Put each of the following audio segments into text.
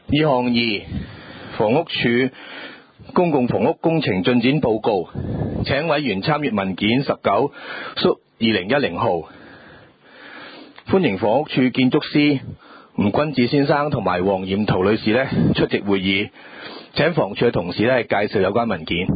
二項二，房屋署公共房屋工程進展報告，請委員參閱文件19/2010號。歡迎房屋署建築師吳君子先生同埋黃艷桃女士出席會議。請房署嘅同事介紹有關文件。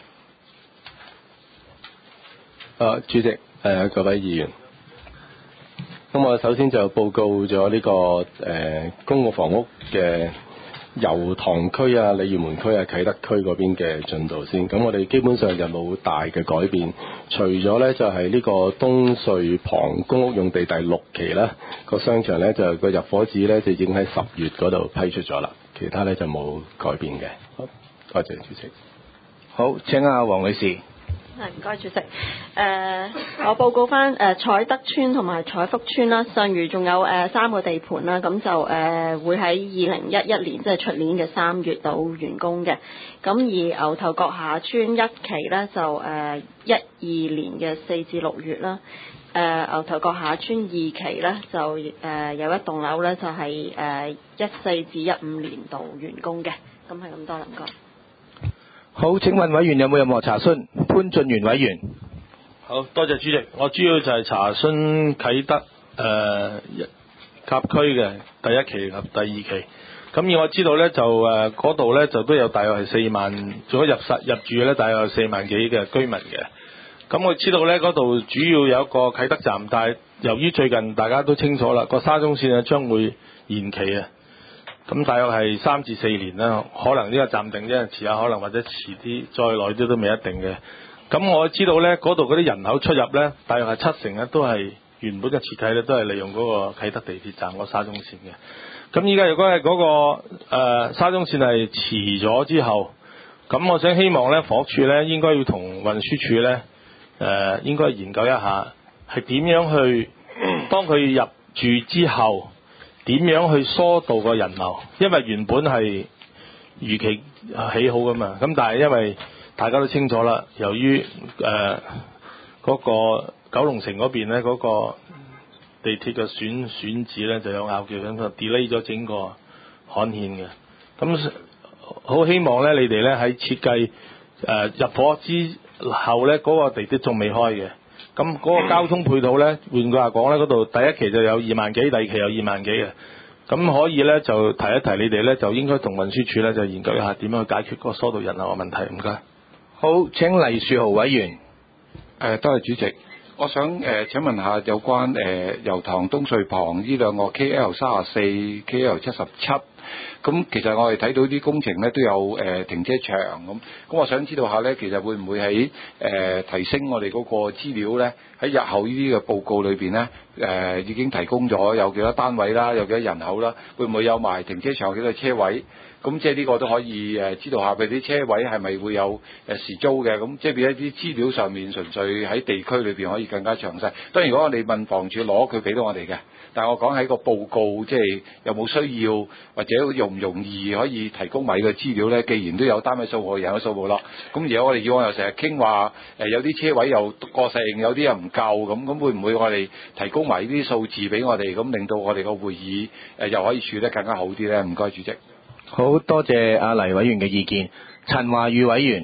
主席，各位議員，咁我首先就報告咗呢個公共房屋嘅油塘區啊、鯉魚門區啊、啟德區嗰邊嘅進度先。咁我哋基本上就冇大嘅改變，除咗呢就係呢個東隧旁公屋用地第6期啦，個商場呢就個入伙紙呢就已經喺10月嗰度批出咗啦，其他呢就冇改變嘅。好，多謝主席。 好，請黃女士。 唔該主席。我報告翻彩德邨同埋彩福邨啦，尚餘仲有3個地盤啦，咁就會喺2011年即係出年嘅3月到完工嘅。咁而牛頭角下邨1期呢，就12年嘅4至6月啦。牛頭角下邨2期呢，就有一棟樓呢，就係14至15年度完工嘅。咁係咁多啦，唔該。 好，請問委員有冇任何查詢？潘俊源委員。 好多謝主席，我主要就係查詢啟德甲區嘅第1期及第2期。咁而我知道呢，就嗰度呢，就都有大約係4萬，仲有入住呢，大約有4萬幾嘅居民嘅。咁我知道呢，嗰度主要有一個啟德站，但係由於最近大家都清楚啦，個沙中線呢將會延期啊。咁大約係3至4年啦，可能呢個暫定啫，遲下可能或者遲啲再耐啲都未一定嘅。咁我知道呢，嗰度嗰啲人口出入呢，大約係70%呢都係原本嘅設計呢都係利用嗰個啟德地鐵站個沙中線嘅。咁依家如果係嗰個沙中線係遲咗之後，咁我想希望呢，房屋署呢應該要同運輸署呢應該研究一下係點樣去當佢入住之後，點樣去疏導個人流？因為原本係預期起好噶嘛，咁但係因為大家都清楚啦，由於嗰個九龍城嗰邊呢，嗰個地鐵嘅選址呢就有拗撬，咁就 delay 咗整個刊憲嘅。咁好希望呢，你哋呢喺設計入伙之後呢，嗰個地鐵仲未開嘅。咁嗰個交通配套呢，換句話講呢，嗰度第1期就有2萬幾，第2期有2萬幾嘅。咁可以呢，就提一提你哋呢，就應該同運輸署呢，就研究一下點樣去解決嗰個疏導人流嘅問題。唔該。 好，請黎樹豪委員。 多謝主席。我想請問下有關油塘東隧旁呢兩個 KL34、KL77。咁其實我哋睇到啲工程咧都有停車場咁我想知道下咧，其實會唔會喺提升我哋嗰個資料咧，喺日後呢啲嘅報告裏邊咧已經提供咗有幾多單位啦，有幾多人口啦，會唔會有埋停車場有幾多車位？咁即係呢個都可以知道下佢啲車位係咪會有時租嘅？咁即係變一啲資料上面純粹喺地區裏邊可以更加詳細。當然如果我哋問房署攞佢俾到我哋嘅，但係我講喺個報告即係有冇需要或者容唔容易可以提供埋嘅資料咧？既然都有單位數目、人口數目咯，咁而家我哋以往又成日傾話有啲車位又過剩，有啲又唔夠咁會唔會我哋提供埋呢啲數字俾我哋，咁令到我哋個會議又可以處理得更加好啲咧？唔該，主席。 好多謝阿黎委員嘅意見。陳華宇委員。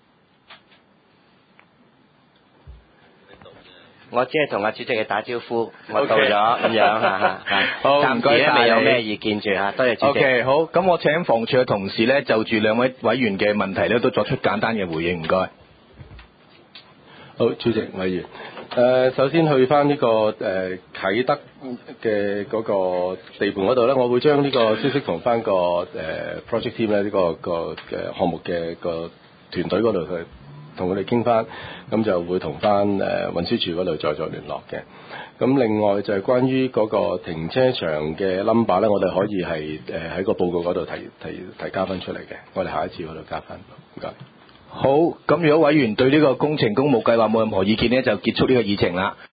我只係同阿主席嘅打招呼，我到咗咁樣嚇。 好，唔該晒。 未有咩意見住嚇，多謝主席。 OK， 好，咁我請房署嘅同事呢，就住兩位委員嘅問題呢，都作出簡單嘅回應，唔該。 好，主席委員。首先去翻呢個啟德嘅嗰個地盤嗰度咧，我會將呢個消息同翻個project team 咧呢個項目嘅個團隊嗰度去同佢哋傾翻，咁就會同翻運輸署嗰度再作聯絡嘅。咁另外就係關於嗰個停車場嘅 number 咧，我哋可以係喺個報告嗰度提交翻出嚟嘅，我哋下一次嗰度加翻。唔該。 好，咁如果委員對呢個工程工務計劃冇任何意見呢，就結束呢個議程啦。